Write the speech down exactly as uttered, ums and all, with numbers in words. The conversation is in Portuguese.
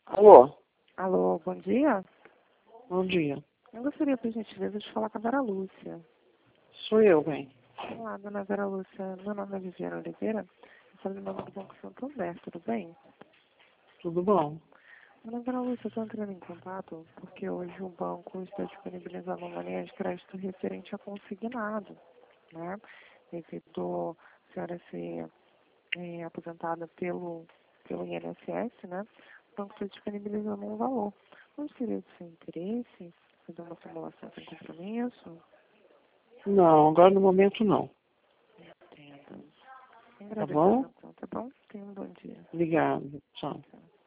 Alô, Alô, bom dia. bom dia. Eu gostaria, por gentileza, de falar com a Vera Lúcia. Sou eu, bem. Olá, dona Vera Lúcia. Meu nome é Viviane Oliveira. Eu sou do nome do Banco Santander, tudo bem? Tudo bom? Dona Vera Lúcia, eu estou entrando em contato porque hoje o banco está disponibilizando uma linha de crédito referente a consignado, né? Devido a senhora ser é, aposentada pelo, pelo I N S S, né? O banco está disponibilizando um valor. Não seria do seu interesse fazer uma simulação sem compromisso? Não, agora no momento não. Entendo. Tá Agradeço, bom? então, tá bom? Tenha um bom dia. Obrigado. Tchau. Tchau.